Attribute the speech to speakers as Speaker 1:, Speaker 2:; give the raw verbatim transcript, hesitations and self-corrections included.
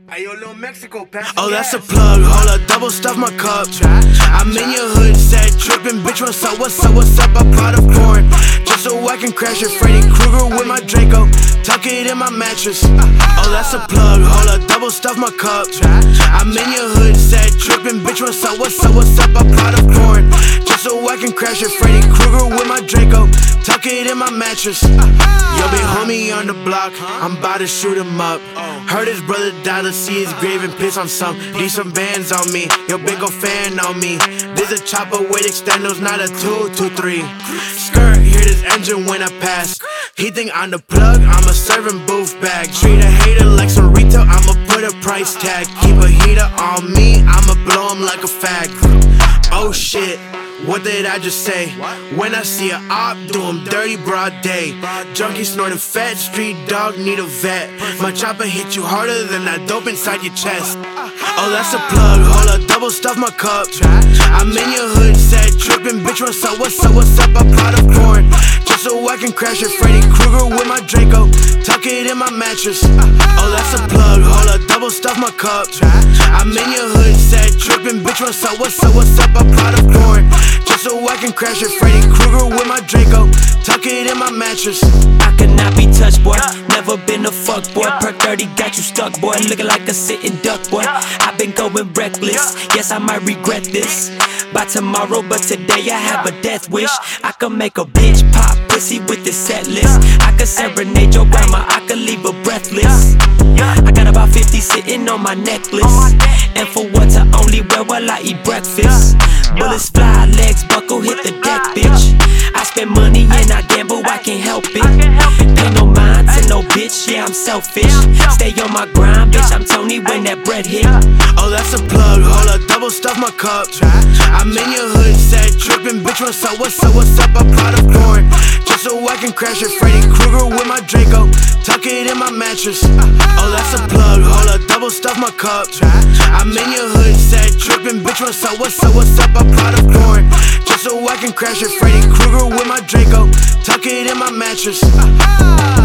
Speaker 1: Hey, yo, Lil Mexico, pass
Speaker 2: Oh, that's a plug, hold up, double stuff my cup. I'm in your hood, set trippin', bitch, what's up, what's up, what's up, a pot of corn. Just so I can crash it, Freddy Krueger with my Draco, tuck it in my mattress. Oh, that's a plug, hold up, double stuff my cup. I'm in your hood, set trippin', bitch, what's up, what's up, what's up, a pot of corn. Just so I can crash it, Freddy Krueger with my Draco, tuck it in my mattress. Yo, big homie on the block, I'm about to shoot him up. Heard his brother died, let's see his grave and piss on some. Need some bands on me, yo, big ol' fan on me. There's a chopper with extendos, not a two, two, three. Skirt, hear this engine when I pass. He think I'm the plug, I'm a serving booth bag. Treat a hater like some retail, I'ma put a price tag. Keep a heater on me, I'ma blow him like a fag. Oh shit, what did I just say? When I see a op, do him dirty broad day. Junkie snorting fat, street dog need a vet. My chopper hit you harder than that dope inside your chest. Oh, that's a plug, hold up, double stuff my cup. I'm in your hood, set trippin', bitch, what's up, what's up, what's up, a pot of corn. Just so I can crash it, Freddy Krueger with my Draco, tuck it in my mattress. Oh, that's a plug, hold up, double stuff my cup. I'm in your hood, set trippin', bitch, what's up, what's up, what's up, a pot of corn. Just so I can crash it, Freddy Krueger with my Draco, tuck it in my mattress.
Speaker 3: I could not be touched, boy. Never been a fuck, boy. Perk thirty got you stuck, boy. Looking like a sitting duck, boy. I've been going reckless. Yes, I might regret this by tomorrow, but today I have a death wish. I could make a bitch pop pussy with this set list. I could serenade your grandma, I could leave her breathless. I got about fifty sitting on my necklace, and for what to only wear while I eat breakfast. Bullets fly, legs buckle, hit the deck, bitch. I spend money and I gamble, I can't help it. Pay no mind to no bitch, yeah, I'm selfish. Stay on my grind, bitch, I'm Tony when that bread hit.
Speaker 2: Oh, that's a plug, hold up, double stuff my cup. I'm in your hood, set trippin', bitch, what's up, what's up, what's up, a pot of corn. Just so I can crash it, Freddy Krueger with my Draco, tuck it in my mattress. Oh, that's a plug, hold up, double stuff my cup. I'm in your hood, set trippin', bitch, what's up, what's up, what's up, a pot of corn. Just so I can crash it, Freddy Krueger with my Draco, tuck it in my mattress.